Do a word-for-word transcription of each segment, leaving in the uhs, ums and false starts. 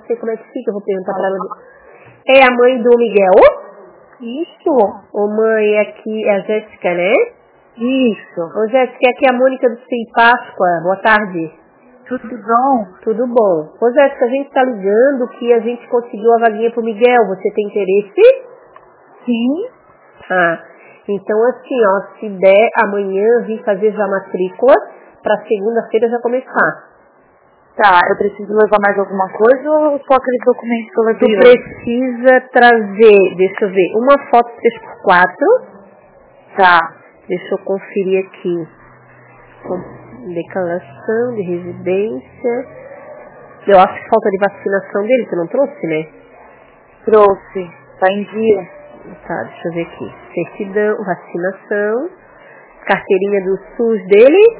sei como é que fica, eu vou perguntar pra ela. É a mãe do Miguel? Isso. Ô mãe, aqui é a Jéssica, né? Isso. Ô Jéssica, aqui é a Mônica do C I Páscoa. Boa tarde. Tudo bom? Tudo bom. Ô Jéssica, a gente tá ligando que a gente conseguiu a vaguinha pro Miguel. Você tem interesse? Sim. Ah, então assim, ó, se der amanhã vir fazer já a matrícula pra segunda-feira já começar. Tá, eu preciso levar mais alguma coisa ou só aqueles documentos que eu Tu levei hoje? precisa trazer, deixa eu ver, uma foto três por quatro. Tá. Deixa eu conferir aqui. Com- Declaração de residência. Eu acho que falta de vacinação dele, você não trouxe, né? Trouxe. Tá em dia. Tá, deixa eu ver aqui. Certidão, vacinação. Carteirinha do SUS dele.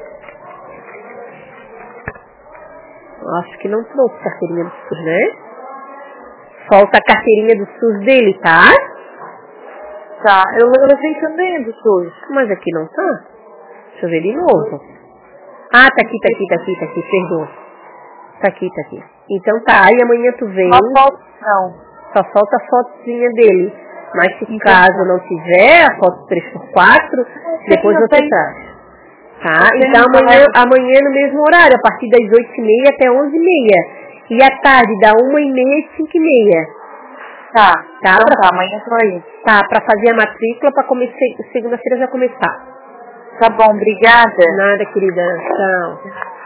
Eu acho que não trouxe carteirinha do SUS, né? Falta a carteirinha do SUS dele, tá? Tá, eu levei também do SUS. Mas aqui não tá. Deixa eu ver de novo. Ah, tá aqui, tá aqui, tá aqui, tá aqui, perdoa. Tá aqui, tá aqui. Então tá, aí amanhã tu vem. Só falta não. Só falta a fotozinha dele. Mas se Então, caso não tiver a foto três por quatro, depois eu você tenho. traz. Tá? Eu tenho, Então amanhã, tá, amanhã no mesmo horário, a partir das oito e meia até onze e meia. E à tarde, da uma e meia e cinco e meia. Tá, Tá? então Pra, tá, amanhã tô aí. tá, pra fazer a matrícula, pra começar, segunda-feira já começar. Tá bom, obrigada. Nada, querida. Tchau.